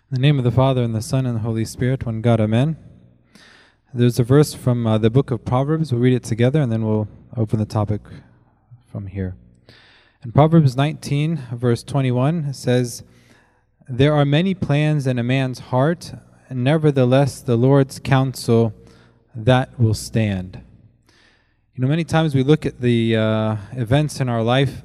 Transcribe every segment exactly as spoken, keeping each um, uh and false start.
In the name of the Father, and the Son, and the Holy Spirit, one God, Amen. There's a verse from uh, the book of Proverbs. We'll read it together, and then we'll open the topic from here. In Proverbs nineteen, verse twenty-one, it says, "There are many plans in a man's heart, and nevertheless the Lord's counsel, that will stand." You know, many times we look at the uh, events in our life,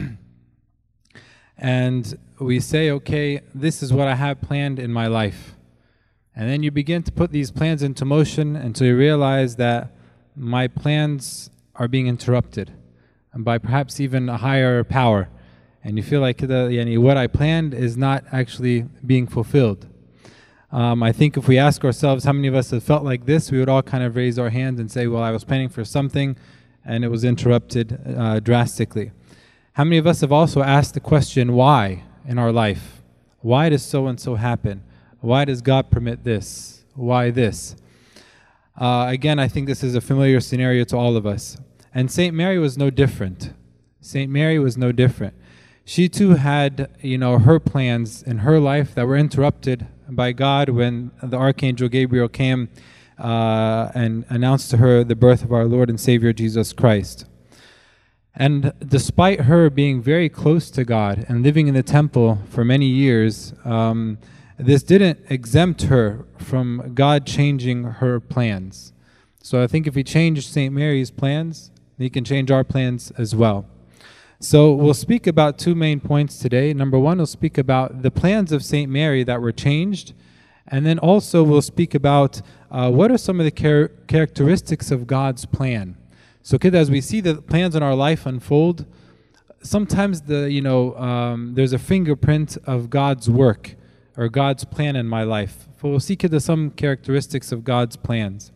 and we say, okay, this is what I have planned in my life. And then you begin to put these plans into motion until you realize that my plans are being interrupted, and by perhaps even a higher power. And you feel like the, yani, what I planned is not actually being fulfilled. Um, I think if we ask ourselves how many of us have felt like this, we would all kind of raise our hands and say, well, I was planning for something and it was interrupted uh, drastically. How many of us have also asked the question, why in our life? Why does so-and-so happen? Why does God permit this? Why this? Uh, again, I think this is a familiar scenario to all of us. And Saint Mary was no different. Saint Mary was no different. She too had, you know, her plans in her life that were interrupted by God when the Archangel Gabriel came uh, and announced to her the birth of our Lord and Savior Jesus Christ. And despite her being very close to God and living in the temple for many years, um, this didn't exempt her from God changing her plans. So I think if He changed Saint Mary's plans, He can change our plans as well. So we'll speak about two main points today. Number one, we'll speak about the plans of Saint Mary that were changed. And then also we'll speak about uh, what are some of the char- characteristics of God's plan. So kid, as we see the plans in our life unfold, sometimes the you know um, there's a fingerprint of God's work or God's plan in my life. So we'll see kid, some characteristics of God's plans.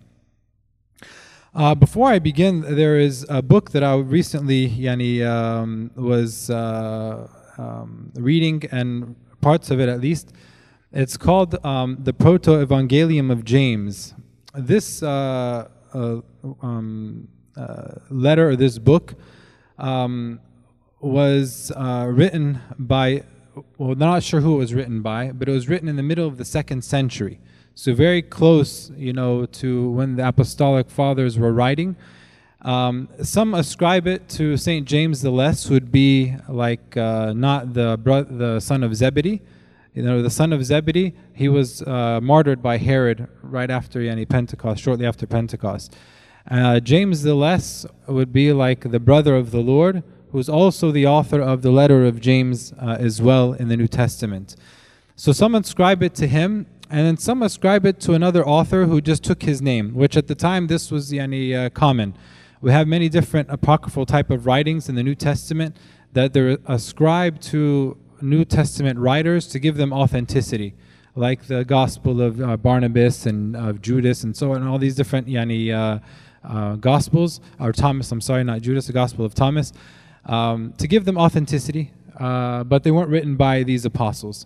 Uh, before I begin, there is a book that I recently yani, um, was uh, um, reading, and parts of it at least. It's called um, the Proto-Evangelium of James. This uh, uh, um, uh, letter, or this book, um, was uh, written by, well, not sure who it was written by, but it was written in the middle of the second century. So very close, you know, to when the apostolic fathers were writing. Um, some ascribe it to Saint James the Less, who would be like uh, not the bro- the son of Zebedee. You know, the son of Zebedee, he was uh, martyred by Herod right after yani, Pentecost, shortly after Pentecost. Uh, James the Less would be like the brother of the Lord, who's also the author of the letter of James uh, as well in the New Testament. So some ascribe it to him, and then some ascribe it to another author who just took his name, which at the time this was yani, uh, common. We have many different apocryphal type of writings in the New Testament that they're ascribed to New Testament writers to give them authenticity, like the Gospel of uh, Barnabas and of Judas and so on, all these different yani, uh, uh, Gospels, or Thomas, I'm sorry, not Judas, the Gospel of Thomas, um, to give them authenticity, uh, but they weren't written by these apostles.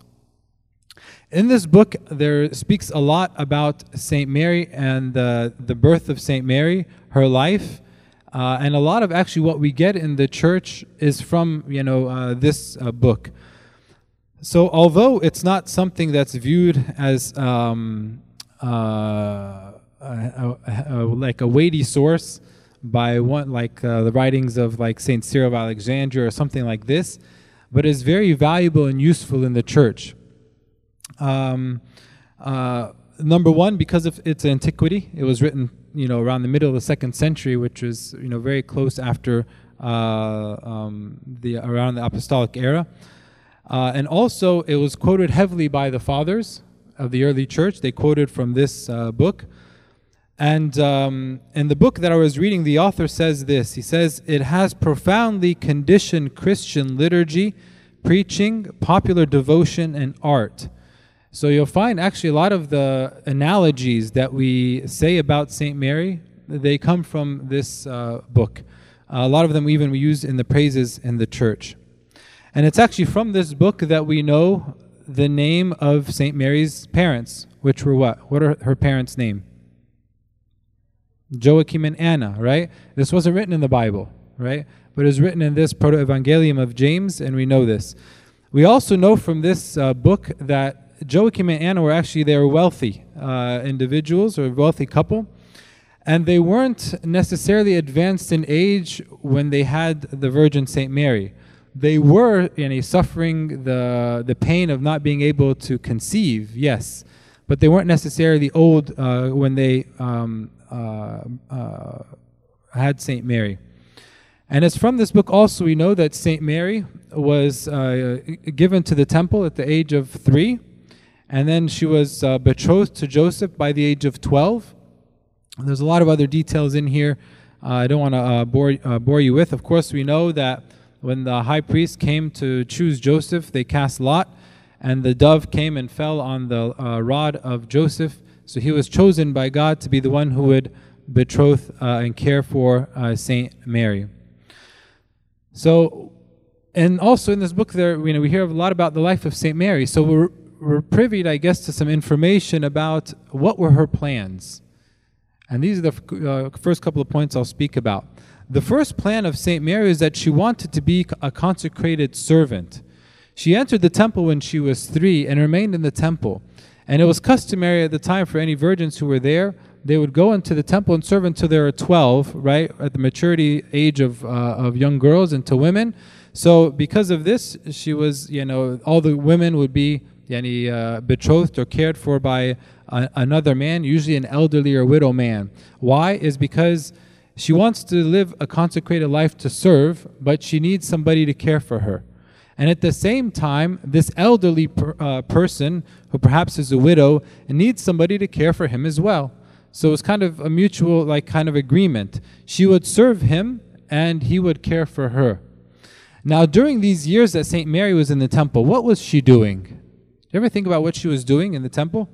In this book, there speaks a lot about Saint Mary and the, the birth of Saint Mary, her life, uh, and a lot of actually what we get in the church is from, you know, uh, this uh, book. So although it's not something that's viewed as um, uh, a, a, a, like a weighty source by one, like uh, the writings of like Saint Cyril of Alexandria or something like this, but is very valuable and useful in the church. Um, uh, number one, because of its antiquity, it was written, you know, around the middle of the second century, which was, you know, very close after uh, um, the around the apostolic era. Uh, and also, it was quoted heavily by the fathers of the early church. They quoted from this uh, book. And um, in the book that I was reading, the author says this. He says, "It has profoundly conditioned Christian liturgy, preaching, popular devotion, and art." So you'll find actually a lot of the analogies that we say about Saint Mary, they come from this uh, book. Uh, a lot of them even we use in the praises in the church. And it's actually from this book that we know the name of Saint Mary's parents, which were what? What are her parents' name? Joachim and Anna, right? This wasn't written in the Bible, right? But it's written in this Proto-Evangelium of James, and we know this. We also know from this uh, book that Joachim and Anna were actually, they were wealthy uh, individuals or a wealthy couple. And they weren't necessarily advanced in age when they had the Virgin Saint Mary. They were you know, suffering the, the pain of not being able to conceive, yes. But they weren't necessarily old uh, when they um, uh, uh, had Saint Mary. And it's from this book also we know that Saint Mary was uh, given to the temple at the age of three. And then she was uh, betrothed to Joseph by the age of twelve. And there's a lot of other details in here uh, I don't want to uh, bore, uh, bore you with. Of course, we know that when the high priest came to choose Joseph, they cast lot. And the dove came and fell on the uh, rod of Joseph. So he was chosen by God to be the one who would betroth uh, and care for uh, Saint Mary. So, and also in this book there, you know, we hear a lot about the life of Saint Mary. So we're, we're privy, I guess, to some information about what were her plans. And these are the uh, first couple of points I'll speak about. The first plan of Saint Mary is that she wanted to be a consecrated servant. She entered the temple when she was three and remained in the temple. And it was customary at the time for any virgins who were there, they would go into the temple and serve until they were twelve, right, at the maturity age of uh, of young girls, and to women. So because of this, she was, you know, all the women would be yani, uh, betrothed or cared for by a, another man, usually an elderly or widow man. Why? Is because she wants to live a consecrated life to serve, but she needs somebody to care for her. And at the same time, this elderly per, uh, person, who perhaps is a widow, needs somebody to care for him as well. So it's kind of a mutual, like, kind of agreement. She would serve him, and he would care for her. Now, during these years that Saint Mary was in the temple, what was she doing? Do you ever think about what she was doing in the temple?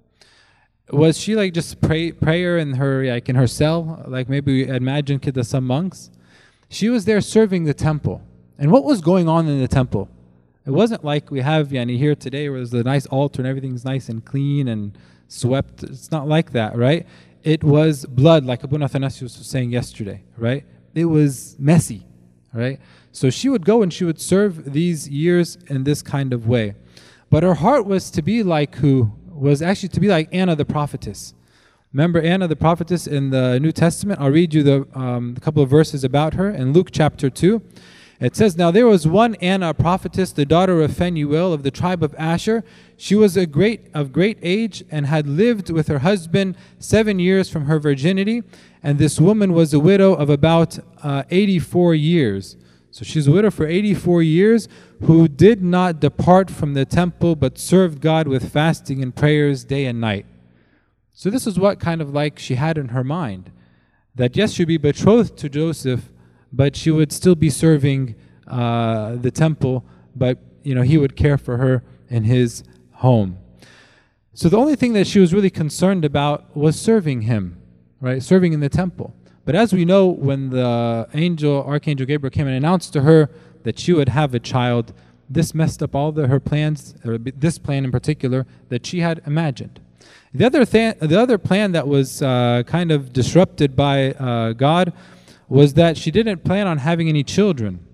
Was she like just pray, prayer in her, like in her cell, like maybe imagine kida some monks? She was there serving the temple. And what was going on in the temple? It wasn't like we have yani, here today where there's a nice altar and everything's nice and clean and swept. It's not like that, right? It was blood, like Abu Athanasius was saying yesterday, right? It was messy, right? So she would go and she would serve these years in this kind of way. But her heart was to be like who? Was actually to be like Anna the prophetess. Remember Anna the prophetess in the New Testament? I'll read you the um, a couple of verses about her in Luke chapter two. It says, "Now there was one Anna, a prophetess, the daughter of Phanuel of the tribe of Asher. She was a great of great age and had lived with her husband seven years from her virginity. And this woman was a widow of about uh, eighty-four years." So she's a widow for eighty-four years, who did not depart from the temple, but served God with fasting and prayers day and night. So this is what kind of like she had in her mind. That yes, she'd be betrothed to Joseph, but she would still be serving uh, the temple, but you know he would care for her in his home. So the only thing that she was really concerned about was serving him, right? Serving in the temple. But as we know, when the angel, Archangel Gabriel came and announced to her that she would have a child, this messed up all the, her plans, or this plan in particular, that she had imagined. The other, th- the other plan that was uh, kind of disrupted by uh, God was that she didn't plan on having any children.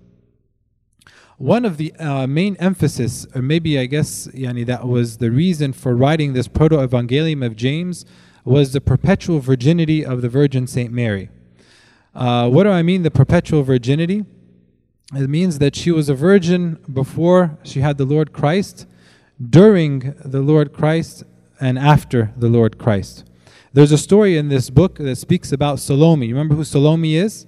One of the uh, main emphasis, or maybe I guess yani, that was the reason for writing this proto-evangelium of James, was the perpetual virginity of the Virgin Saint Mary. Uh, what do I mean, the perpetual virginity? It means that she was a virgin before she had the Lord Christ, during the Lord Christ, and after the Lord Christ. There's a story in this book that speaks about Salome. You remember who Salome is?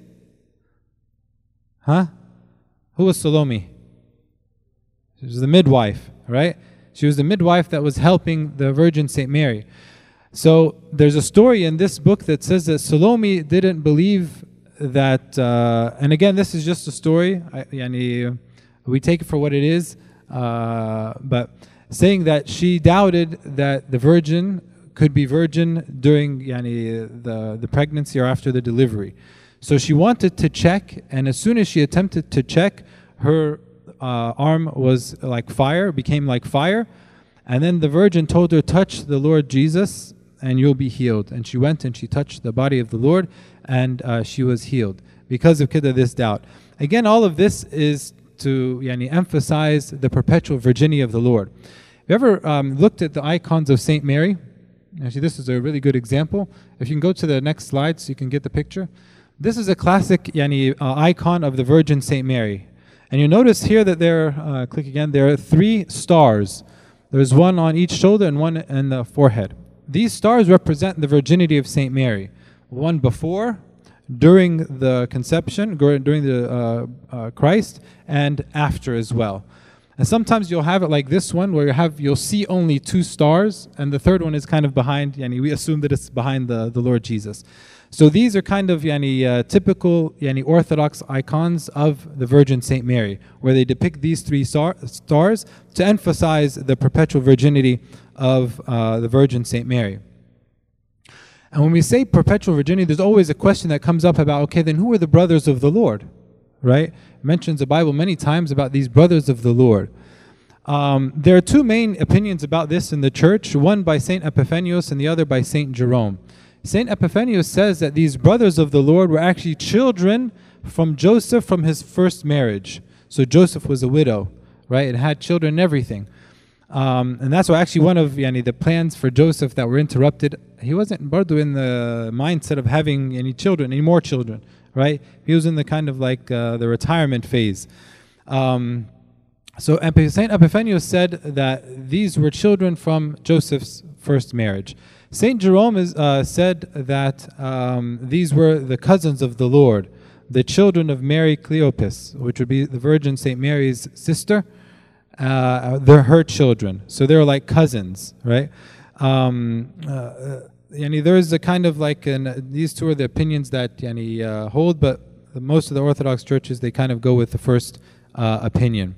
Huh? Who was Salome? She was the midwife, right? She was the midwife that was helping the Virgin Saint Mary. So there's a story in this book that says that Salome didn't believe that, uh, and again, this is just a story. I, yani, we take it for what it is, uh, but saying that she doubted that the virgin could be virgin during yani, the, the pregnancy or after the delivery. So she wanted to check, and as soon as she attempted to check, her uh, arm was like fire, became like fire. And then the virgin told her, "Touch the Lord Jesus and you'll be healed." And she went and she touched the body of the Lord, and uh, she was healed because of kida, this doubt. Again, all of this is to yani, emphasize the perpetual virginity of the Lord. you ever um, looked at the icons of Saint Mary? Actually, this is a really good example. If you can go to the next slide so you can get the picture. This is a classic yani, uh, icon of the Virgin Saint Mary. And you notice here that there, uh, click again, there are three stars. There's one on each shoulder and one in the forehead. These stars represent the virginity of Saint Mary. One before, during the conception, during the uh, uh, Christ, and after as well. And sometimes you'll have it like this one, where you have you'll see only two stars, and the third one is kind of behind. Yani we assume that it's behind the, the Lord Jesus. So these are kind of yani, uh, typical yani, Orthodox icons of the Virgin Saint Mary, where they depict these three star stars to emphasize the perpetual virginity of uh, the Virgin Saint Mary. And when we say perpetual virginity, there's always a question that comes up about, okay, then who are the brothers of the Lord? Right? It mentions the Bible many times about these brothers of the Lord. Um, there are two main opinions about this in the church, one by Saint Epiphanius and the other by Saint Jerome. Saint Epiphanius says that these brothers of the Lord were actually children from Joseph from his first marriage. So Joseph was a widow, right, and had children and everything. Um, and that's why actually one of yani, the plans for Joseph that were interrupted, he wasn't bardu in the mindset of having any children, any more children, right? He was in the kind of like uh, the retirement phase. Um, so Saint Epiphanius said that these were children from Joseph's first marriage. Saint Jerome is, uh, said that um, these were the cousins of the Lord, the children of Mary Cleopas, which would be the Virgin Saint Mary's sister. Uh, they're her children, so they're like cousins, right? Um, uh, yani there's a kind of like, an, these two are the opinions that yani, uh, hold, but most of the Orthodox churches, they kind of go with the first uh, opinion.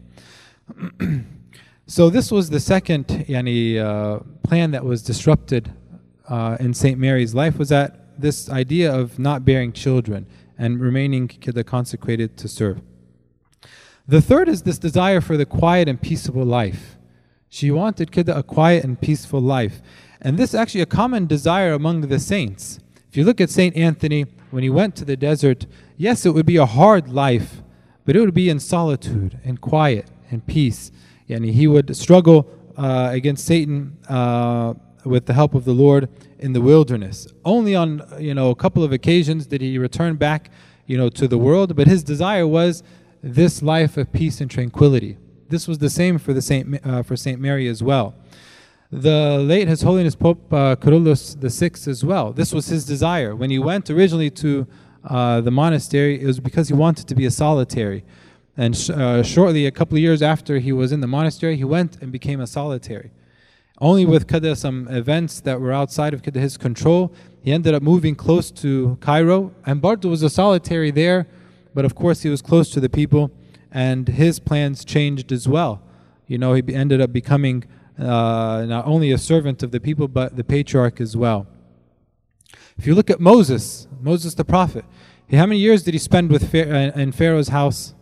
So this was the second yani, uh, plan that was disrupted uh, in Saint Mary's life, was that this idea of not bearing children and remaining consecrated to serve. The third is this desire for the quiet and peaceable life. She wanted kida a quiet and peaceful life. And this is actually a common desire among the saints. If you look at Saint Anthony, when he went to the desert, yes, it would be a hard life, but it would be in solitude and quiet and peace. And he would struggle uh, against Satan uh, with the help of the Lord in the wilderness. Only on you know a couple of occasions did he return back you know to the world, but his desire was this life of peace and tranquility. This was the same for the Saint uh, for Saint Mary as well. The late His Holiness Pope uh, Kyrillos the Sixth as well. This was his desire. When he went originally to uh, the monastery, it was because he wanted to be a solitary. And sh uh, shortly, a couple of years after he was in the monastery, he went and became a solitary. Only with kada some events that were outside of kada his control, he ended up moving close to Cairo. And Bardo was a solitary there, but of course he was close to the people, and his plans changed as well. You know, he ended up becoming uh, not only a servant of the people, but the patriarch as well. If you look at Moses, Moses the prophet, how many years did he spend with in Pharaoh's house?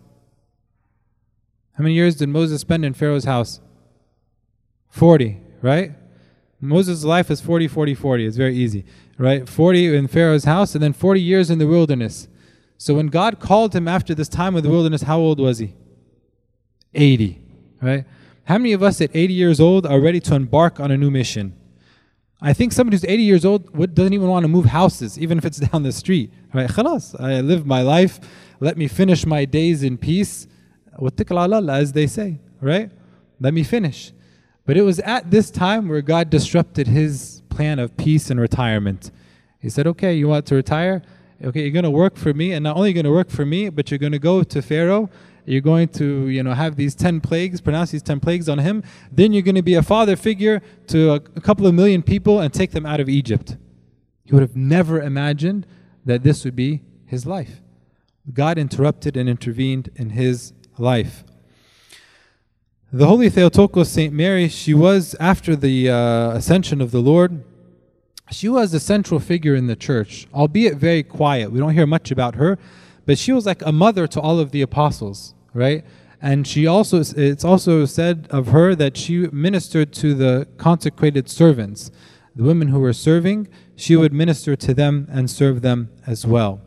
How many years did Moses spend in Pharaoh's house? forty, right? Moses' life is forty, forty, forty. It's very easy, right? forty in Pharaoh's house, and then forty years in the wilderness. So when God called him after this time in the wilderness, how old was he? eighty, right? How many of us at eighty years old are ready to embark on a new mission? I think somebody who's eighty years old doesn't even want to move houses, even if it's down the street, right? Khalas, I live my life. Let me finish my days in peace. Wattakal ala Allah, as they say, right? Let me finish. But it was at this time where God disrupted his plan of peace and retirement. He said, okay, you want to retire? Okay, you're going to work for me, and not only going to work for me, but you're going to go to Pharaoh. You're going to, you know, have these ten plagues, pronounce these ten plagues on him. Then you're going to be a father figure to a, a couple of million people and take them out of Egypt. He would have never imagined that this would be his life. God interrupted and intervened in his life. The Holy Theotokos, Saint Mary, she was, after the uh, ascension of the Lord, she was a central figure in the church, albeit very quiet. We don't hear much about her, but she was like a mother to all of the apostles, right? And she also, it's also said of her that she ministered to the consecrated servants. The women who were serving, she would minister to them and serve them as well.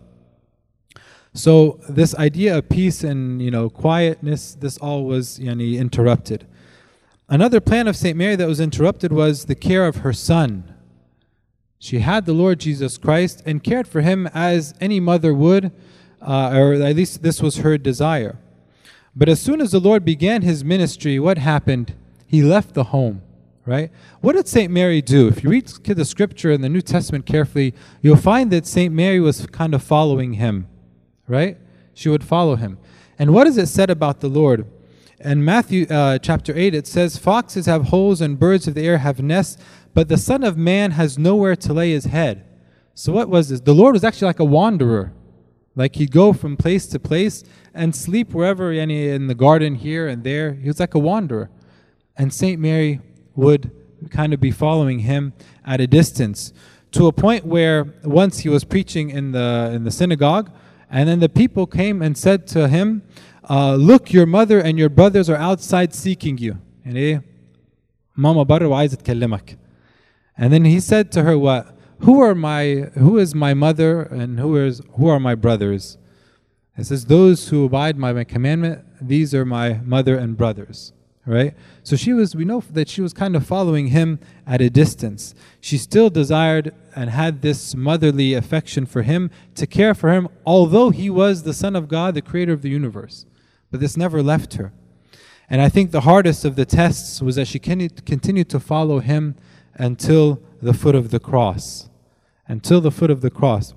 So this idea of peace and you know quietness, this all was yani, interrupted. Another plan of Saint Mary that was interrupted was the care of her son. She had the Lord Jesus Christ and cared for him as any mother would, uh, or at least this was her desire. But as soon as the Lord began his ministry, what happened? He left the home, right? What did Saint Mary do? If you read the scripture in the New Testament carefully, you'll find that Saint Mary was kind of following him, right? She would follow him. And what is it said about the Lord? In Matthew uh, chapter eight, it says, "Foxes have holes and birds of the air have nests, but the Son of Man has nowhere to lay his head." So what was this? The Lord was actually like a wanderer. Like he'd go from place to place and sleep wherever, any in the garden here and there. He was like a wanderer. And Saint Mary would kind of be following him at a distance, to a point where once he was preaching in the in the synagogue, and then the people came and said to him, uh, "Look, your mother and your brothers are outside seeking you." And Mama barra wa aizat kallimak. And then he said to her, "What? Who are my? Who is my mother and who is who are my brothers?" It says, "Those who abide by my commandment, these are my mother and brothers." Right? So she was. We know that she was kind of following him at a distance. She still desired and had this motherly affection for him, to care for him, although he was the Son of God, the Creator of the universe. But this never left her. And I think the hardest of the tests was that she continued to follow him until the foot of the cross. Until the foot of the cross.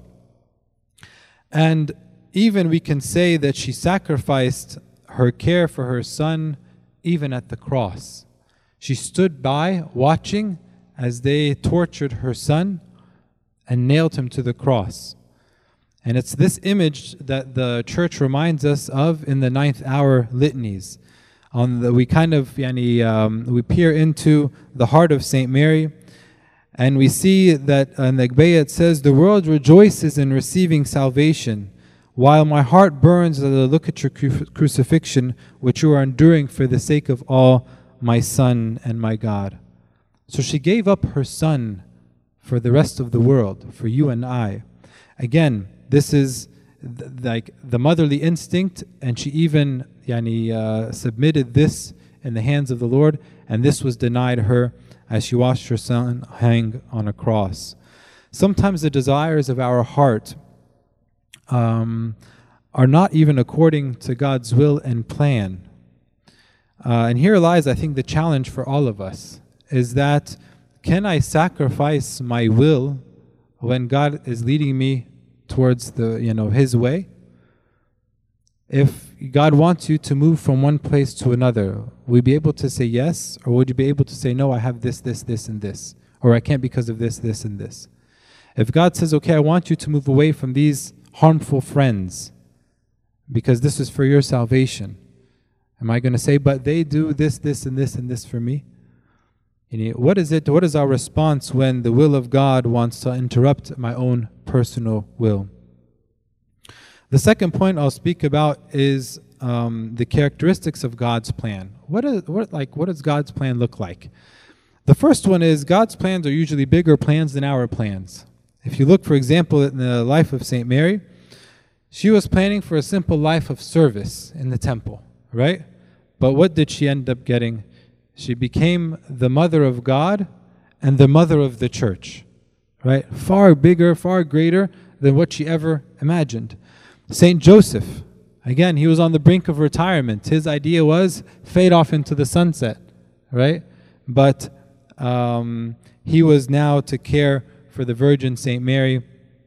And even we can say that she sacrificed her care for her son even at the cross. She stood by watching as they tortured her son and nailed him to the cross. And it's this image that the church reminds us of in the ninth hour litanies. On the, we kind of yani, um, we peer into the heart of Saint Mary, and we see that in the Agbeya it says, "The world rejoices in receiving salvation, while my heart burns as I look at your cru- crucifixion, which you are enduring for the sake of all my Son and my God." So she gave up her son for the rest of the world, for you and I. Again, this is th- like the motherly instinct, and she even yani, uh, submitted this in the hands of the Lord, and this was denied her as she watched her son hang on a cross. Sometimes the desires of our heart um, are not even according to God's will and plan. Uh, and here lies, I think, the challenge for all of us, is that can I sacrifice my will when God is leading me towards the, you know, His way? If God wants you to move from one place to another, will you be able to say yes? Or would you be able to say, no, I have this, this, this, and this. Or I can't because of this, this, and this. If God says, okay, I want you to move away from these harmful friends because this is for your salvation, am I going to say, but they do this, this, and this, and this for me? You know, what is it? What is our response when the will of God wants to interrupt my own personal will? The second point I'll speak about is um, the characteristics of God's plan. What is what like what does God's plan look like? The first one is God's plans are usually bigger plans than our plans. If you look, for example, in the life of Saint Mary, she was planning for a simple life of service in the temple, right? But what did she end up getting? She became the mother of God and the mother of the church, right? Far bigger, far greater than what she ever imagined. Saint Joseph, again, he was on the brink of retirement. His idea was fade off into the sunset, right? But um, he was now to care for the Virgin Saint Mary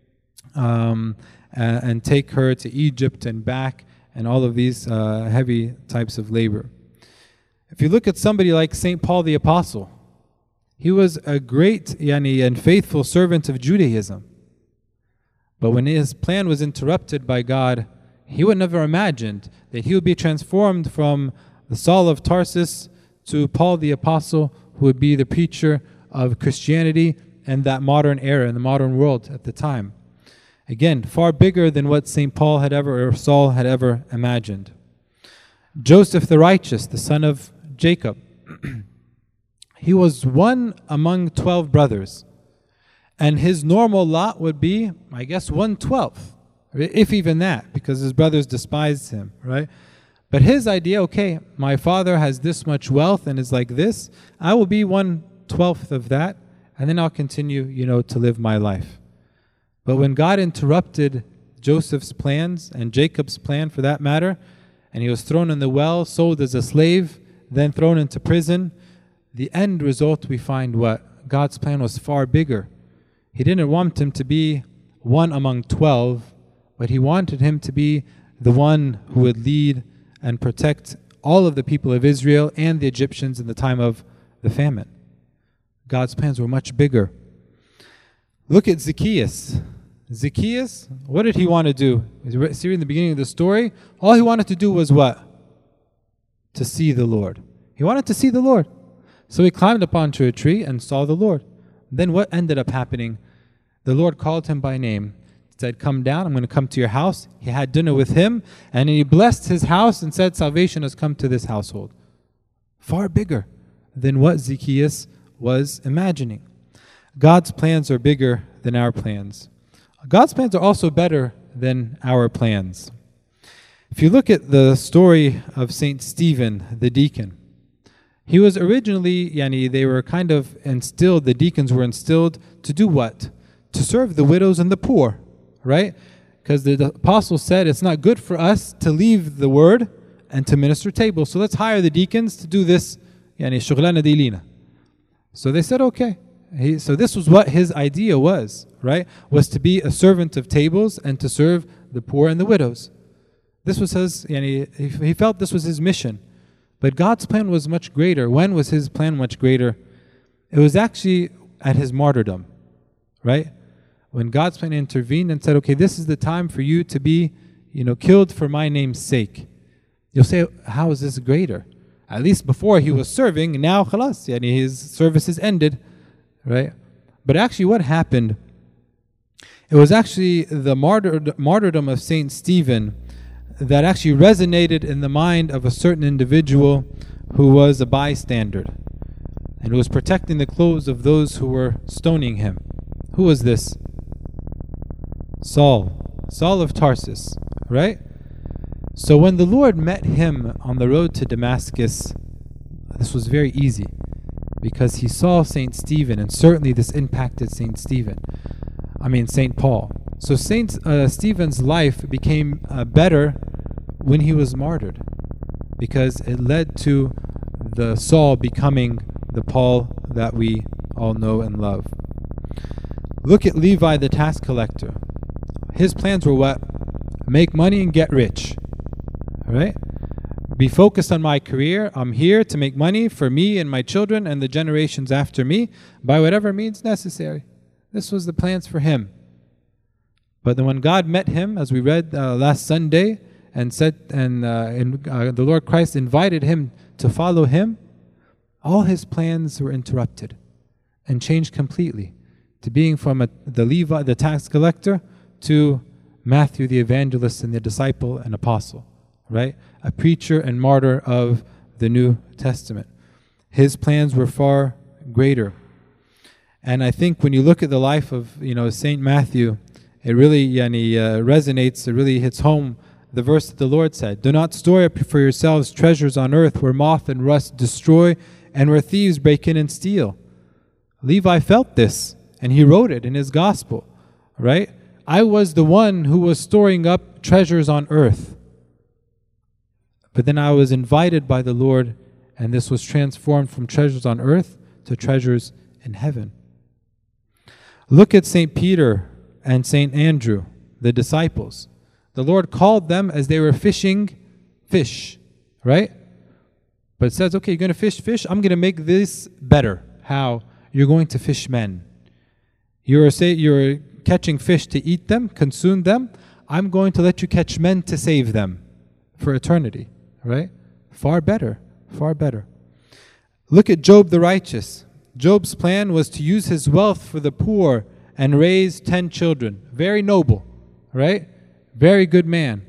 um, and, and take her to Egypt and back, and all of these uh, heavy types of labor. If you look at somebody like Saint Paul the Apostle, he was a great yani, and faithful servant of Judaism. But when his plan was interrupted by God, he would never imagined that he would be transformed from the Saul of Tarsus to Paul the Apostle, who would be the preacher of Christianity in that modern era, in the modern world at the time. Again, far bigger than what Saint Paul had ever, or Saul had ever imagined. Joseph the righteous, the son of Jacob, he was one among twelve brothers. And his normal lot would be, I guess, one twelfth, if even that, because his brothers despised him, right? But his idea, okay, my father has this much wealth and is like this, I will be one twelfth of that, and then I'll continue, you know, to live my life. But when God interrupted Joseph's plans, and Jacob's plan for that matter, and he was thrown in the well, sold as a slave, then thrown into prison, the end result we find what? God's plan was far bigger. He didn't want him to be one among twelve, but he wanted him to be the one who would lead and protect all of the people of Israel and the Egyptians in the time of the famine. God's plans were much bigger. Look at Zacchaeus. Zacchaeus, what did he want to do? See in the beginning of the story, all he wanted to do was what? To see the Lord. He wanted to see the Lord. So he climbed up onto a tree and saw the Lord. Then what ended up happening? The Lord called him by name, said, come down, I'm going to come to your house. He had dinner with him, and he blessed his house and said, salvation has come to this household. Far bigger than what Zacchaeus was imagining. God's plans are bigger than our plans. God's plans are also better than our plans. If you look at the story of Saint Stephen, the deacon, he was originally, yani, they were kind of instilled, the deacons were instilled to do what? To serve the widows and the poor. Right? Because the, the apostle said it's not good for us to leave the word and to minister tables. So let's hire the deacons to do this. Yani shughlana dilina. So they said, okay. He, so this was what his idea was, right? Was to be a servant of tables and to serve the poor and the widows. This was his, yani, he, he felt this was his mission. But God's plan was much greater. When was his plan much greater? It was actually at his martyrdom, right? When God's plan intervened and said, okay, this is the time for you to be, you know, killed for my name's sake. You'll say, how is this greater? At least before he was serving, now khalas, yani his service is ended, right? But actually what happened, it was actually the martyr, martyrdom of Saint Stephen that actually resonated in the mind of a certain individual who was a bystander and who was protecting the clothes of those who were stoning him. Who was this? Saul, Saul of Tarsus, right? So when the Lord met him on the road to Damascus, this was very easy because he saw Saint Stephen, and certainly this impacted Saint Stephen. I mean Saint Paul. So Saint uh, Stephen's life became uh, better when he was martyred because it led to the Saul becoming the Paul that we all know and love. Look at Levi the tax collector. His plans were what? Make money and get rich. Right? Be focused on my career. I'm here to make money for me and my children and the generations after me by whatever means necessary. This was the plans for him. But then when God met him, as we read uh, last Sunday, and said, and, uh, and uh, the Lord Christ invited him to follow him, all his plans were interrupted and changed completely to being from a, the Levi, the tax collector, to Matthew the evangelist and the disciple and apostle, right? A preacher and martyr of the New Testament. His plans were far greater. And I think when you look at the life of, you know, Saint Matthew, it really yani, uh, resonates, it really hits home the verse that the Lord said, do not store up for yourselves treasures on earth where moth and rust destroy and where thieves break in and steal. Levi felt this and he wrote it in his gospel, right? I was the one who was storing up treasures on earth. But then I was invited by the Lord, and this was transformed from treasures on earth to treasures in heaven. Look at Saint Peter and Saint Andrew, the disciples. The Lord called them as they were fishing fish, right? But it says, okay, you're going to fish fish. I'm going to make this better. How? You're going to fish men. You're, say, you're catching fish to eat them, consume them. I'm going to let you catch men to save them for eternity, right? Far better, far better. Look at Job the righteous. Job's plan was to use his wealth for the poor and raise ten children. Very noble, right? Very good man.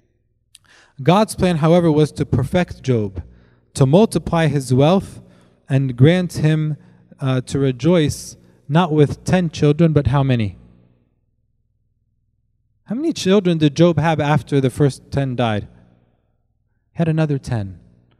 God's plan, however, was to perfect Job, to multiply his wealth and grant him uh, to rejoice not with ten children, but how many? How many children did Job have after the first ten died? He had another ten.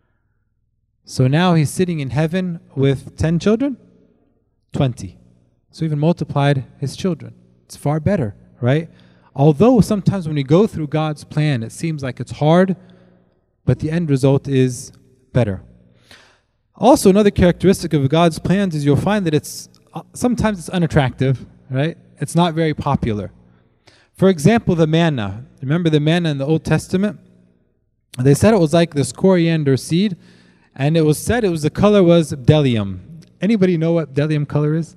So now he's sitting in heaven with ten children? twenty. So even multiplied his children. It's far better, right? Although sometimes when we go through God's plan, it seems like it's hard, but the end result is better. Also, another characteristic of God's plans is you'll find that it's sometimes it's unattractive, right? It's not very popular. For example, the manna. Remember the manna in the Old Testament? They said it was like this coriander seed, and it was said it was the color was bdellium. Anybody know what bdellium color is?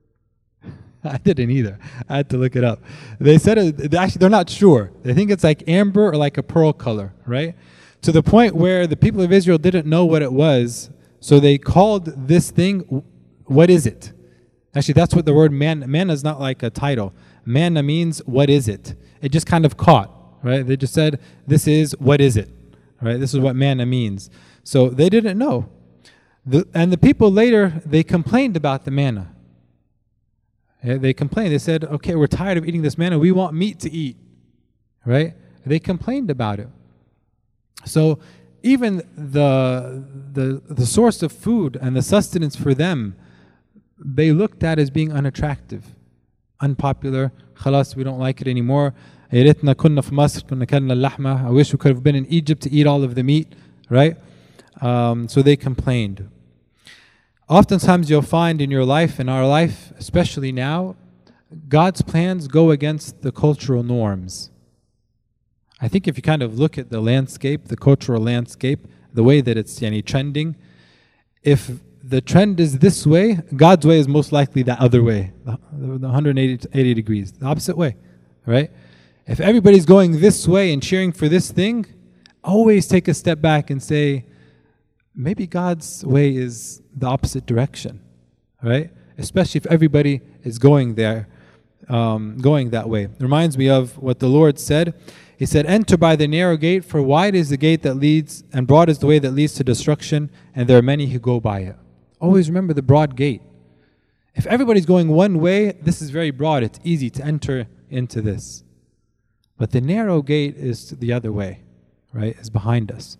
I didn't either. I had to look it up. They said it, actually they're not sure. They think it's like amber or like a pearl color, right? To the point where the people of Israel didn't know what it was, so they called this thing, what is it? Actually, that's what the word manna, manna is not like a title. Manna means, what is it? It just kind of caught, right? They just said, this is, what is it? Right? This is what manna means. So they didn't know. The, and the people later, they complained about the manna. Yeah, they complained. They said, okay, we're tired of eating this manna. We want meat to eat. Right? They complained about it. So even the, the, the source of food and the sustenance for them, they looked at as being unattractive, unpopular. Khalas, we don't like it anymore. I wish we could have been in Egypt to eat all of the meat, right? Um, so they complained. Oftentimes you'll find in your life, in our life, especially now, God's plans go against the cultural norms. I think if you kind of look at the landscape, the cultural landscape, the way that it's yani, trending, if the trend is this way, God's way is most likely the other way, the one hundred eighty degrees, the opposite way, right? If everybody's going this way and cheering for this thing, always take a step back and say, maybe God's way is the opposite direction, right? Especially if everybody is going there, um, going that way. It reminds me of what the Lord said. He said, enter by the narrow gate, for wide is the gate that leads, and broad is the way that leads to destruction, and there are many who go by it. Always remember the broad gate. If everybody's going one way, this is very broad. It's easy to enter into this. But the narrow gate is the other way, right? Is behind us.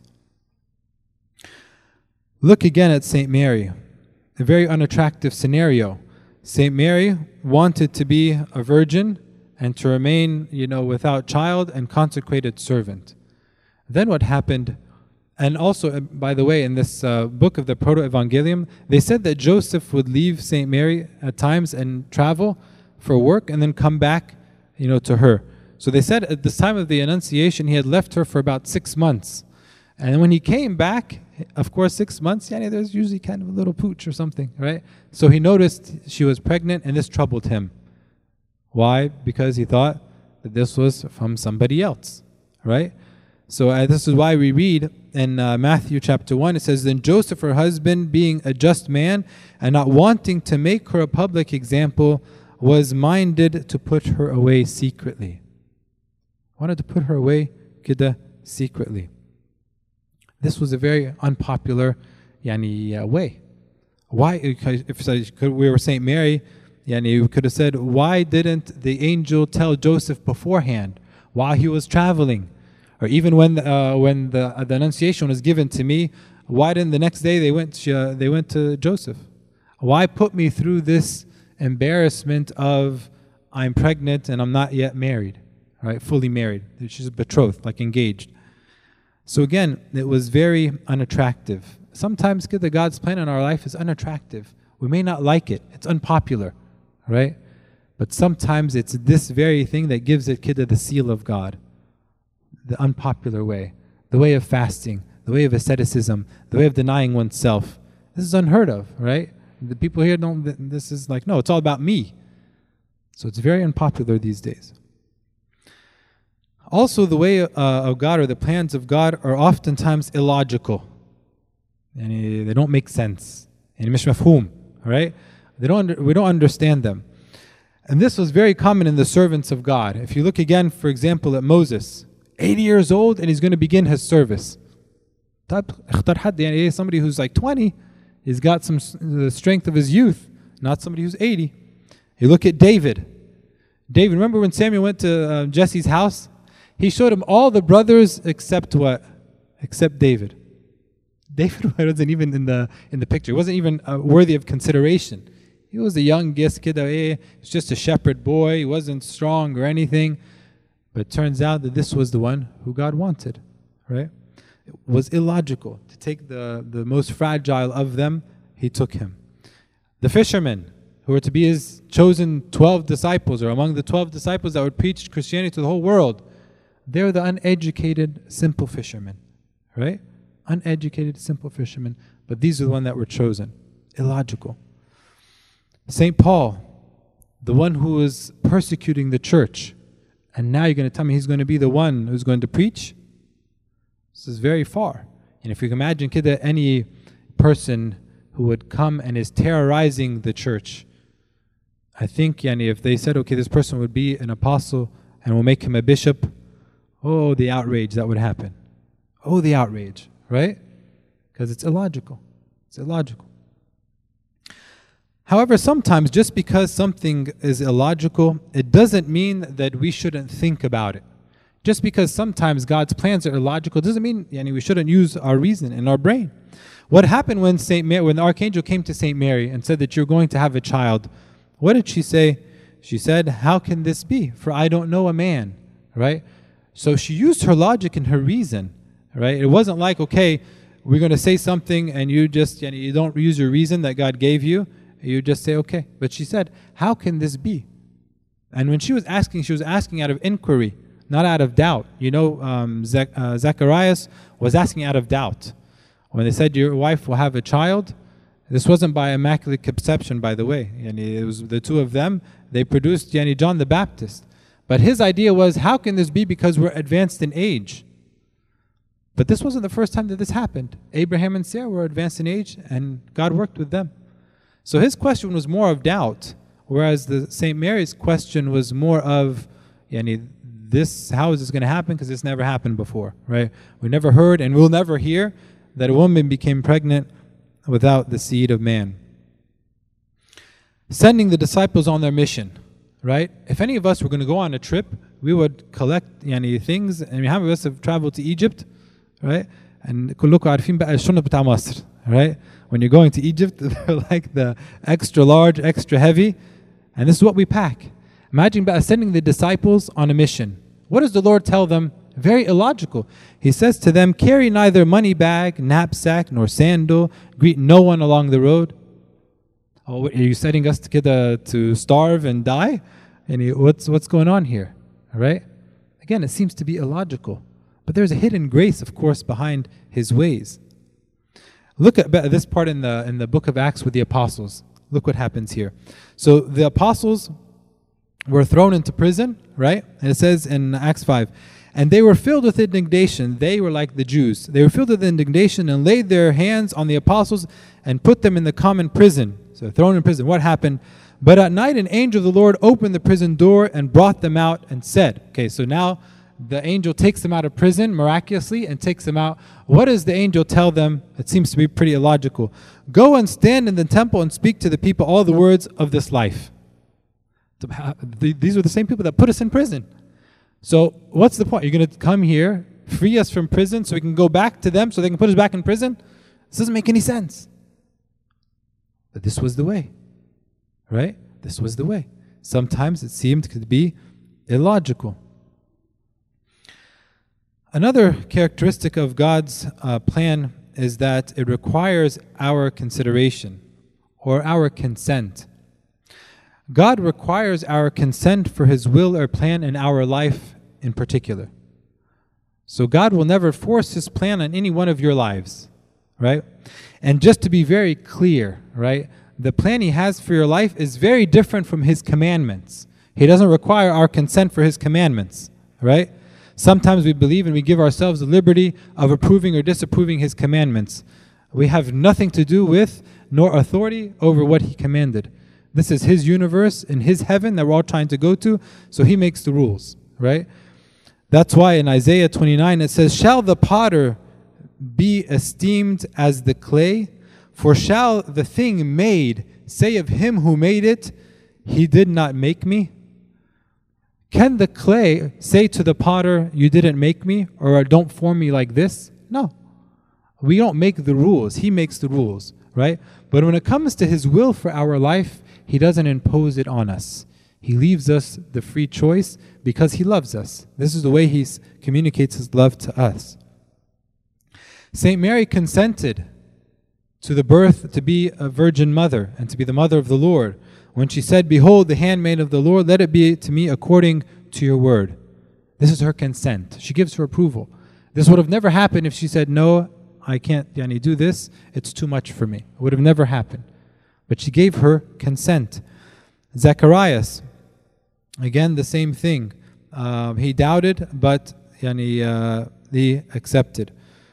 Look again at Saint Mary. A very unattractive scenario. Saint Mary wanted to be a virgin and to remain, you know, without child and consecrated servant. Then what happened? And also, uh, by the way, in this uh, book of the Proto-Evangelium, they said that Joseph would leave Saint Mary at times and travel for work and then come back, you know, to her. So they said at the time of the Annunciation, he had left her for about six months. And when he came back, of course, six months, yeah, there's usually kind of a little pooch or something, right? So he noticed she was pregnant, and this troubled him. Why? Because he thought that this was from somebody else, right? So uh, this is why we read in uh, Matthew chapter one, it says, then Joseph, her husband, being a just man, and not wanting to make her a public example, was minded to put her away secretly. Wanted to put her away kida secretly. This was a very unpopular yani, uh, way. Why? If we were Saint Mary, yani, we could have said, why didn't the angel tell Joseph beforehand while he was traveling? Or even when uh, when the, uh, the Annunciation was given to me, why didn't the next day they went, uh, they went to Joseph? Why put me through this embarrassment of I'm pregnant and I'm not yet married, right? Fully married. She's betrothed, like engaged. So again, it was very unattractive. Sometimes the God's plan in our life is unattractive. We may not like it. It's unpopular, right? But sometimes it's this very thing that gives it kidda the seal of God. The unpopular way. The way of fasting. The way of asceticism. The way of denying oneself. This is unheard of, right? The people here don't, this is like, no, it's all about me. So it's very unpopular these days. Also, the way uh, of God or the plans of God are oftentimes illogical. And they don't make sense. And مش مفهوم, right? They don't, we don't understand them. And this was very common in the servants of God. If you look again, for example, at Moses, eighty years old, and he's going to begin his service. Somebody who's like twenty, he's got some the strength of his youth, not somebody who's eighty. You look at David. David, remember when Samuel went to uh, Jesse's house? He showed him all the brothers except what? except David. David wasn't even in the in the picture. He wasn't even uh, worthy of consideration. He was the youngest kid. He was just a shepherd boy. He wasn't strong or anything. But it turns out that this was the one who God wanted, right? It was illogical to take the, the most fragile of them. He took him. The fishermen, who were to be his chosen twelve disciples, or among the twelve disciples that would preach Christianity to the whole world, they're the uneducated, simple fishermen, right? Uneducated, simple fishermen. But these are the ones that were chosen. Illogical. Saint Paul, the one who was persecuting the church, and now you're going to tell me he's going to be the one who's going to preach? This is very far. And if you can imagine that any person who would come and is terrorizing the church, I think yani, if they said, okay, this person would be an apostle and we'll make him a bishop, oh, the outrage that would happen. Oh, the outrage, right? Because it's illogical. It's illogical. However, sometimes just because something is illogical, it doesn't mean that we shouldn't think about it. Just because sometimes God's plans are illogical doesn't mean yani, we shouldn't use our reason and our brain. What happened when Saint Mary, when the archangel came to Saint Mary and said that you're going to have a child? What did she say? She said, "How can this be? For I don't know a man." Right? So she used her logic and her reason. Right? It wasn't like, okay, we're going to say something and you just yani, you don't use your reason that God gave you. You just say, okay. But she said, how can this be? And when she was asking, she was asking out of inquiry, not out of doubt. You know, um, Zach, uh, Zacharias was asking out of doubt. When they said, your wife will have a child, this wasn't by immaculate conception, by the way. Yani it was the two of them. They produced yani, John the Baptist. But his idea was, how can this be because we're advanced in age? But this wasn't the first time that this happened. Abraham and Sarah were advanced in age, and God worked with them. So his question was more of doubt, whereas the Saint Mary's question was more of, yani, this, how is this going to happen? Because this never happened before, right? We never heard and we'll never hear that a woman became pregnant without the seed of man. Sending the disciples on their mission, right? If any of us were going to go on a trip, we would collect yani, things, and how many of us have traveled to Egypt, right? And كلكم عارفين بقى الشنط بتاع مصر, right? When you're going to Egypt, they're like the extra large, extra heavy. And this is what we pack. Imagine about sending the disciples on a mission. What does the Lord tell them? Very illogical. He says to them, carry neither money bag, knapsack, nor sandal. Greet no one along the road. Oh, are you setting us to, uh, to starve and die? And he, what's, what's going on here? All right? Again, it seems to be illogical. But there's a hidden grace, of course, behind his ways. Look at this part in the in the book of Acts with the apostles. Look what happens here. So the apostles were thrown into prison, right? And it says in Acts five, and they were filled with indignation. They were like the Jews. They were filled with indignation and laid their hands on the apostles and put them in the common prison. So thrown in prison. What happened? But at night an angel of the Lord opened the prison door and brought them out and said, okay, so now the angel takes them out of prison miraculously and takes them out. What does the angel tell them? It seems to be pretty illogical. Go and stand in the temple and speak to the people all the words of this life. These are the same people that put us in prison. So what's the point? You're going to come here, free us from prison so we can go back to them so they can put us back in prison? This doesn't make any sense. But this was the way, right? This was the way. Sometimes it seemed to be illogical. Another characteristic of God's uh, plan is that it requires our consideration or our consent. God requires our consent for His will or plan in our life in particular. So God will never force His plan on any one of your lives, right? And just to be very clear, right, the plan He has for your life is very different from His commandments. He doesn't require our consent for His commandments, right? Sometimes we believe and we give ourselves the liberty of approving or disapproving His commandments. We have nothing to do with nor authority over what He commanded. This is His universe and His heaven that we're all trying to go to, so He makes the rules, right? That's why in Isaiah twenty-nine it says, shall the potter be esteemed as the clay? For shall the thing made say of him who made it, he did not make me? Can the clay say to the potter, you didn't make me, or don't form me like this? No. We don't make the rules. He makes the rules, right? But when it comes to His will for our life, He doesn't impose it on us. He leaves us the free choice because He loves us. This is the way He communicates His love to us. Saint Mary consented to the birth, to be a virgin mother and to be the mother of the Lord. When she said, "Behold, the handmaid of the Lord, let it be to me according to your word." This is her consent. She gives her approval. This would have never happened if she said, "No, I can't yani, do this. It's too much for me." It would have never happened. But she gave her consent. Zacharias, again, the same thing. Uh, he doubted, but yani, uh, he accepted.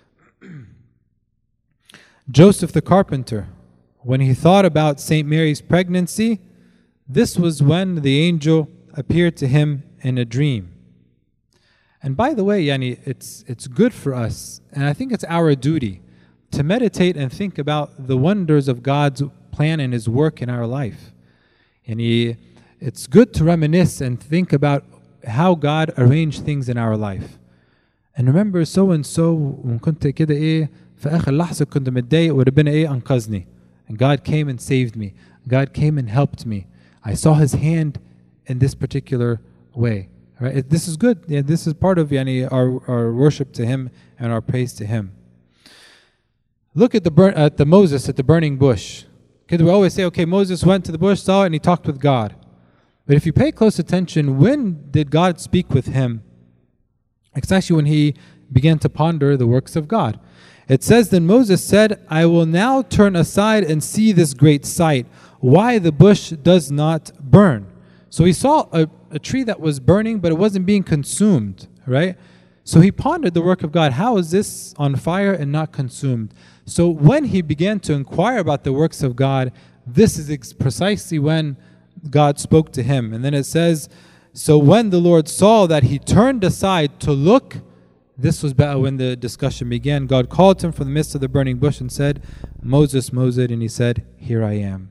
Joseph the carpenter, when he thought about Saint Mary's pregnancy, this was when the angel appeared to him in a dream. And by the way, yani, it's, it's good for us, and I think it's our duty to meditate and think about the wonders of God's plan and His work in our life. And he, it's good to reminisce and think about how God arranged things in our life. And remember, so and so, when كنت كده إيه في آخر لحظة كنت متضايق وربنا إيه أنقذني. And God came and saved me. God came and helped me. I saw His hand in this particular way. Right? It, this is good. Yeah, this is part of yani, our, our worship to Him and our praise to Him. Look at the burn, at the Moses at the burning bush. Because we always say, okay, Moses went to the bush, saw it, and he talked with God. But if you pay close attention, when did God speak with him? It's actually when he began to ponder the works of God. It says, then Moses said, "I will now turn aside and see this great sight, why the bush does not burn." So he saw a, a tree that was burning, but it wasn't being consumed, right? So he pondered the work of God. How is this on fire and not consumed? So when he began to inquire about the works of God, this is ex- precisely when God spoke to him. And then it says, so when the Lord saw that he turned aside to look, this was when the discussion began. God called him from the midst of the burning bush and said, "Moses, Moses," and he said, "Here I am."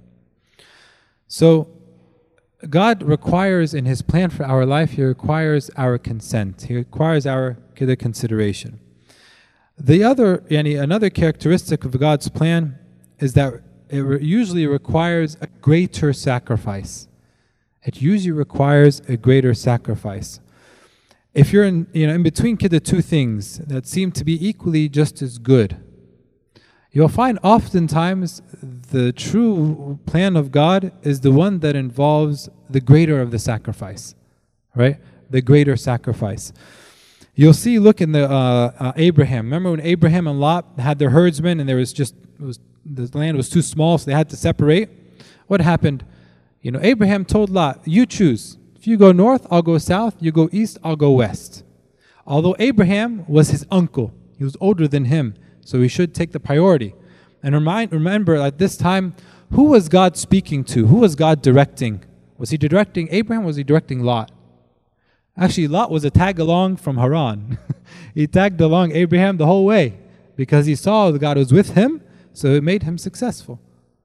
So God requires in His plan for our life, He requires our consent. He requires our consideration. The other, yani, another characteristic of God's plan is that it re- usually requires a greater sacrifice. It usually requires a greater sacrifice. If you're in, you know, in between the two things that seem to be equally just as good, you'll find oftentimes the true plan of God is the one that involves the greater of the sacrifice, right? The greater sacrifice. You'll see, look in the uh, uh, Abraham. Remember when Abraham and Lot had their herdsmen and there was just, it was, the land was too small, so they had to separate? What happened? You know, Abraham told Lot, "You choose. If you go north, I'll go south. You go east, I'll go west." Although Abraham was his uncle, he was older than him, so he should take the priority. And remind, remember, at this time, who was God speaking to? Who was God directing? Was He directing Abraham or was He directing Lot? Actually, Lot was a tag-along from Haran. He tagged along Abraham the whole way because he saw that God was with him, so it made him successful.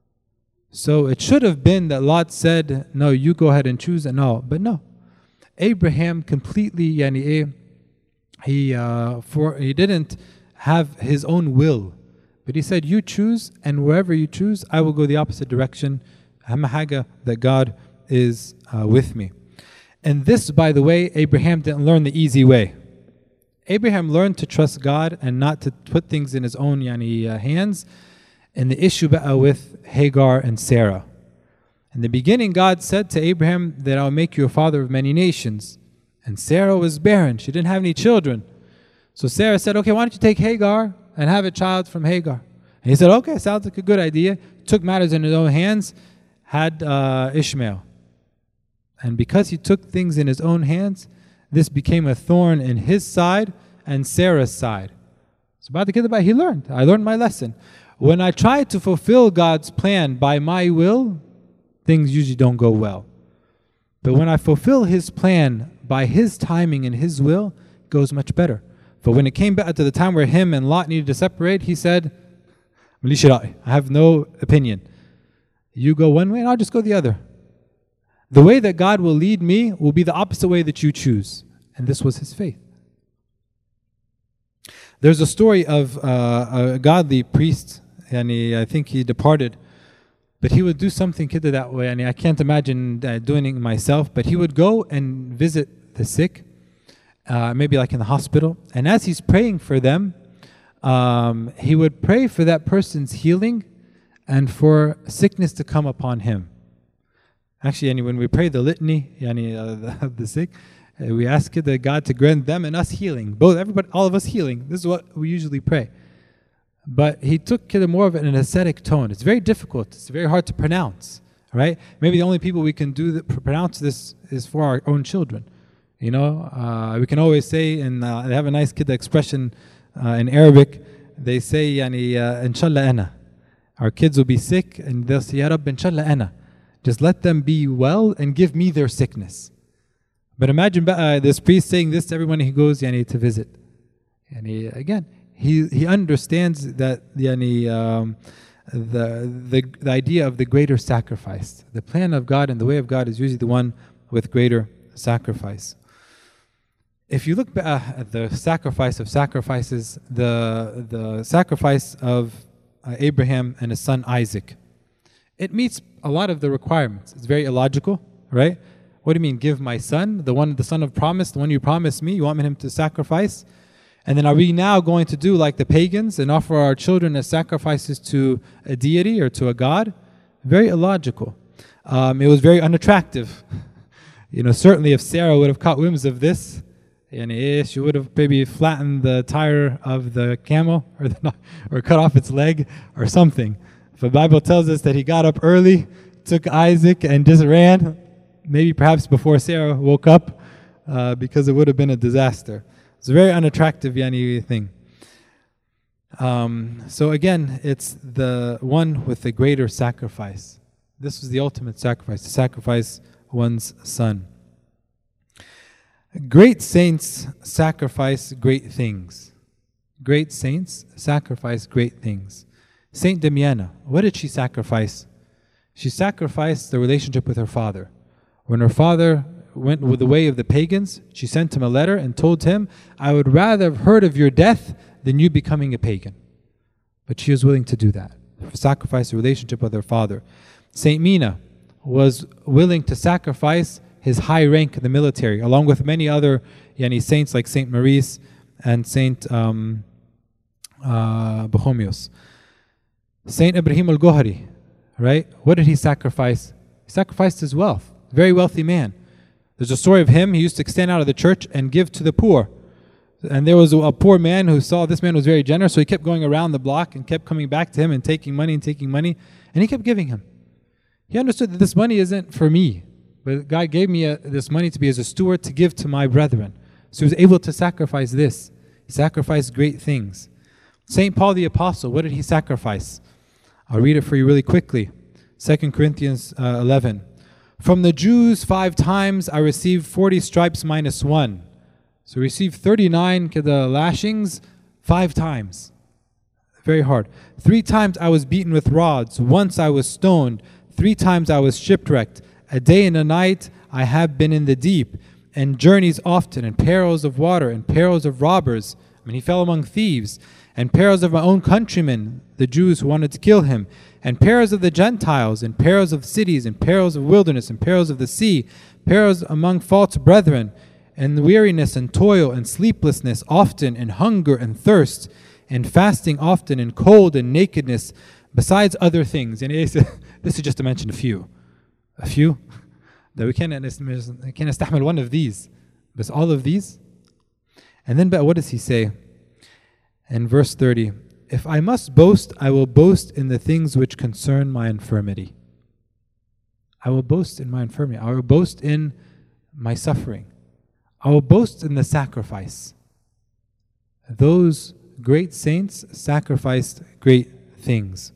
So it should have been that Lot said, "No, you go ahead and choose," and all. But no. Abraham completely, yani, he, uh, for, he didn't have his own will. But he said, "You choose, and wherever you choose, I will go the opposite direction. Hamahaga, that God is uh, with me." And this, by the way, Abraham didn't learn the easy way. Abraham learned to trust God and not to put things in his own yani, uh, hands. And the issue with Hagar and Sarah. In the beginning, God said to Abraham that I'll make you a father of many nations. And Sarah was barren. She didn't have any children. So Sarah said, "Okay, why don't you take Hagar and have a child from Hagar?" And he said, "Okay, sounds like a good idea." Took matters in his own hands, had uh, Ishmael. And because he took things in his own hands, this became a thorn in his side and Sarah's side. So about the kid, he learned. I learned my lesson. When I try to fulfill God's plan by my will, things usually don't go well. But when I fulfill His plan by His timing and His will, it goes much better. But when it came back to the time where him and Lot needed to separate, he said, "I have no opinion. You go one way and I'll just go the other. The way that God will lead me will be the opposite way that you choose." And this was his faith. There's a story of uh, a godly priest, and he, I think he departed, but he would do something kidda that way, and I can't imagine uh, doing it myself, but he would go and visit the sick, uh, maybe like in the hospital, and as he's praying for them, um, he would pray for that person's healing and for sickness to come upon him. Actually, yani, when we pray the litany yani, uh, the, the sick, uh, we ask the God to grant them and us healing. Both, everybody, all of us healing. This is what we usually pray. But he took it more of an ascetic tone. It's very difficult. It's very hard to pronounce, right? Maybe the only people we can do that, pronounce this is for our own children. You know, uh, we can always say, and uh, they have a nice kid expression uh, in Arabic. They say, yani, uh, inshallah ana. Our kids will be sick, and they'll say, Ya Rabb, inshallah ana. Just let them be well and give me their sickness. But imagine uh, this priest saying this to everyone he goes yani, to visit. And he, again, he he understands that yani, um, the, the the idea of the greater sacrifice. The plan of God and the way of God is usually the one with greater sacrifice. If you look uh, at the sacrifice of sacrifices, the the sacrifice of uh, Abraham and his son Isaac, it meets a lot of the requirements. It's very illogical, right? What do you mean, give my son, the one, the son of promise, the one you promised me, you want him to sacrifice? And then are we now going to do like the pagans and offer our children as sacrifices to a deity or to a god? Very illogical. Um, it was very unattractive. You know, certainly if Sarah would have caught whims of this, and she would have maybe flattened the tire of the camel or, the, or cut off its leg or something. The Bible tells us that he got up early, took Isaac and just ran, maybe perhaps before Sarah woke up, uh, because it would have been a disaster. It's a very unattractive yani thing. Um, so again, it's the one with the greater sacrifice. This was the ultimate sacrifice, to sacrifice one's son. Great saints sacrifice great things. Great saints sacrifice great things. Saint Damiana, what did she sacrifice? She sacrificed the relationship with her father. When her father went with the way of the pagans, she sent him a letter and told him, I would rather have heard of your death than you becoming a pagan. But she was willing to do that, sacrifice the relationship with her father. Saint Mina was willing to sacrifice his high rank in the military, along with many other yani, saints like Saint Maurice and Saint um, uh, Bohomius. Saint Ibrahim al-Gohari, right? What did he sacrifice? He sacrificed his wealth. Very wealthy man. There's a story of him. He used to stand out of the church and give to the poor. And there was a, a poor man who saw this man was very generous, so he kept going around the block and kept coming back to him and taking money and taking money. And he kept giving him. He understood that this money isn't for me, but God gave me a, this money to be as a steward to give to my brethren. So he was able to sacrifice this. He sacrificed great things. Saint Paul the Apostle, what did he sacrifice? I'll read it for you really quickly. Second Corinthians uh, eleven. From the Jews five times I received forty stripes minus one. So received thirty-nine lashings five times. Very hard. Three times I was beaten with rods. Once I was stoned. Three times I was shipwrecked. A day and a night I have been in the deep, and journeys often, and perils of water, and perils of robbers. I mean, he fell among thieves, and perils of my own countrymen, the Jews who wanted to kill him, and perils of the Gentiles, and perils of cities, and perils of wilderness, and perils of the sea, perils among false brethren, and weariness and toil and sleeplessness often, and hunger and thirst, and fasting often, and cold and nakedness, besides other things. And this is just to mention a few. A few? That we can't, we can't استحمل one of these. But all of these? And then but what does he say? In verse thirty, if I must boast, I will boast in the things which concern my infirmity. I will boast in my infirmity. I will boast in my suffering. I will boast in the sacrifice. Those great saints sacrificed great things.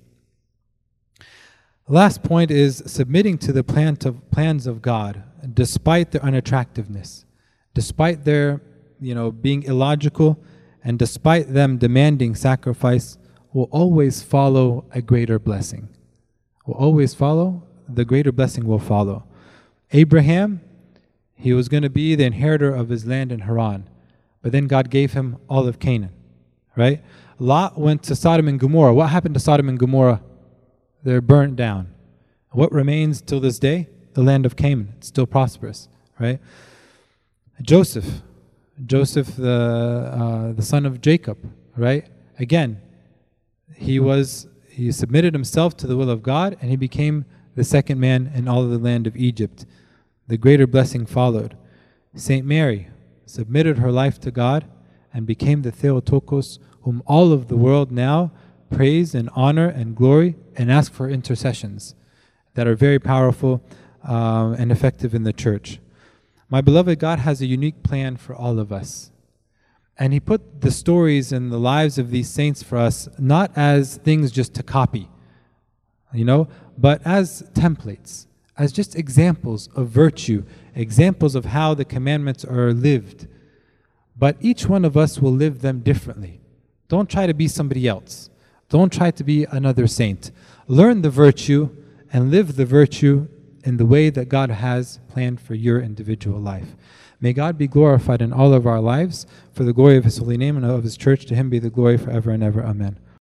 Last point is submitting to the plan to, plans of God, despite their unattractiveness, despite their, you know, being illogical, and despite them demanding sacrifice, will always follow a greater blessing. Will always follow, the greater blessing will follow. Abraham, he was going to be the inheritor of his land in Haran, but then God gave him all of Canaan. right? Lot went to Sodom and Gomorrah. What happened to Sodom and Gomorrah? They're burnt down. What remains till this day? The land of Canaan. It's still prosperous, right? Joseph, Joseph, the uh, the son of Jacob, right? Again, he was he submitted himself to the will of God, and he became the second man in all of the land of Egypt. The greater blessing followed. Saint Mary submitted her life to God and became the Theotokos, whom all of the world now praise and honor and glory and ask for intercessions that are very powerful um, and effective in the church. My beloved, God has a unique plan for all of us. And He put the stories and the lives of these saints for us not as things just to copy, you know, but as templates, as just examples of virtue, examples of how the commandments are lived. But each one of us will live them differently. Don't try to be somebody else. Don't try to be another saint. Learn the virtue and live the virtue in the way that God has planned for your individual life. May God be glorified in all of our lives for the glory of His holy name and of His church. To Him be the glory forever and ever. Amen.